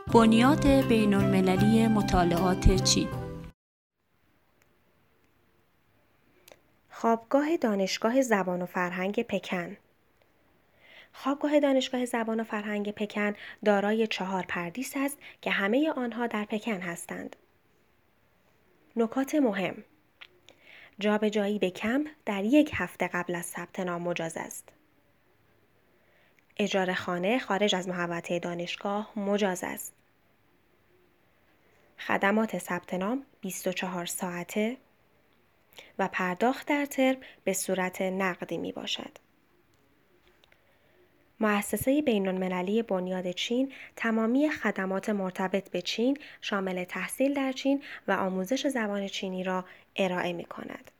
بنیاد بین‌المللی مطالعات چین. خوابگاه دانشگاه زبان و فرهنگ پکن. خوابگاه دانشگاه زبان و فرهنگ پکن دارای 4 پردیس است که همه آنها در پکن هستند. نکات مهم: جابجایی به کمپ در 1 هفته قبل از ثبت نام مجاز است. اجاره خانه خارج از محوطه دانشگاه مجاز است. خدمات ثبت نام 24 ساعته و پرداخت در ترم به صورت نقدی می باشد. مؤسسه بین‌المللی بنیاد چین تمامی خدمات مرتبط به چین شامل تحصیل در چین و آموزش زبان چینی را ارائه می کند.